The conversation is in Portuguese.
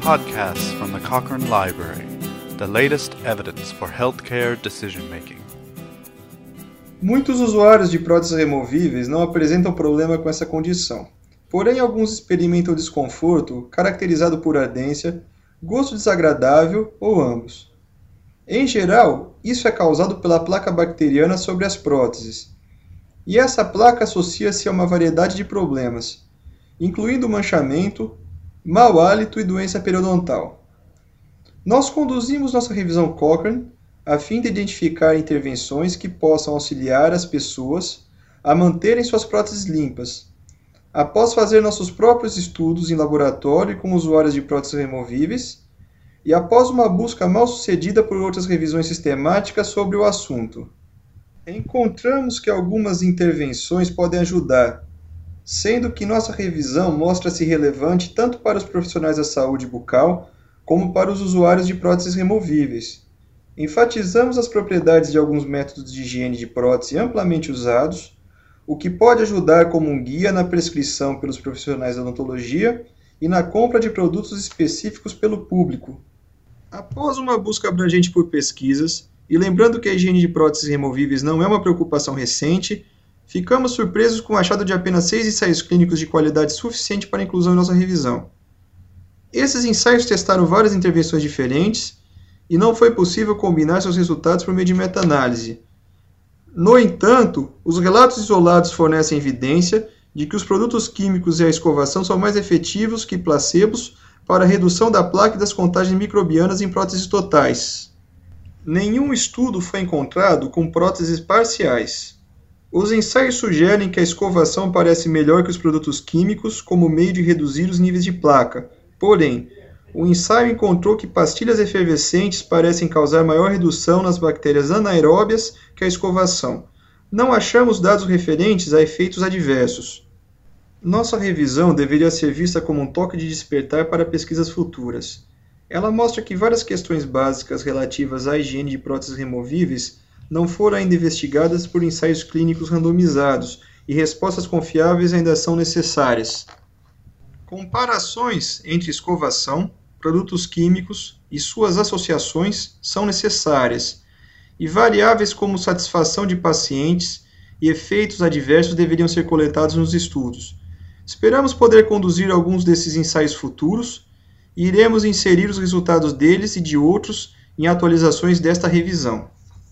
podcasts from the Cochrane Library, the latest evidence for healthcare decision-making. Muitos usuários de próteses removíveis não apresentam problema com essa condição. Porém, alguns experimentam desconforto caracterizado por ardência, gosto desagradável ou ambos. Em geral, isso é causado pela placa bacteriana sobre as próteses. E essa placa associa-se a uma variedade de problemas, incluindo manchamento, mau hálito e doença periodontal. Nós conduzimos nossa revisão Cochrane a fim de identificar intervenções que possam auxiliar as pessoas a manterem suas próteses limpas. Após fazer nossos próprios estudos em laboratório com usuários de próteses removíveis, e após uma busca mal sucedida por outras revisões sistemáticas sobre o assunto, encontramos que algumas intervenções podem ajudar, sendo que nossa revisão mostra-se relevante tanto para os profissionais da saúde bucal como para os usuários de próteses removíveis. Enfatizamos as propriedades de alguns métodos de higiene de prótese amplamente usados, o que pode ajudar como um guia na prescrição pelos profissionais da odontologia e na compra de produtos específicos pelo público. Após uma busca abrangente por pesquisas, e lembrando que a higiene de próteses removíveis não é uma preocupação recente, ficamos surpresos com o achado de apenas 6 ensaios clínicos de qualidade suficiente para inclusão em nossa revisão. Esses ensaios testaram várias intervenções diferentes e não foi possível combinar seus resultados por meio de meta-análise. No entanto, os relatos isolados fornecem evidência de que os produtos químicos e a escovação são mais efetivos que placebos para a redução da placa e das contagens microbianas em próteses totais. Nenhum estudo foi encontrado com próteses parciais. Os ensaios sugerem que a escovação parece melhor que os produtos químicos como meio de reduzir os níveis de placa. Porém, o ensaio encontrou que pastilhas efervescentes parecem causar maior redução nas bactérias anaeróbias que a escovação. Não achamos dados referentes a efeitos adversos. Nossa revisão deveria ser vista como um toque de despertar para pesquisas futuras. Ela mostra que várias questões básicas relativas à higiene de próteses removíveis não foram ainda investigadas por ensaios clínicos randomizados e respostas confiáveis ainda são necessárias. Comparações entre escovação, produtos químicos e suas associações são necessárias, e variáveis como satisfação de pacientes e efeitos adversos deveriam ser coletados nos estudos. Esperamos poder conduzir alguns desses ensaios futuros e iremos inserir os resultados deles e de outros em atualizações desta revisão.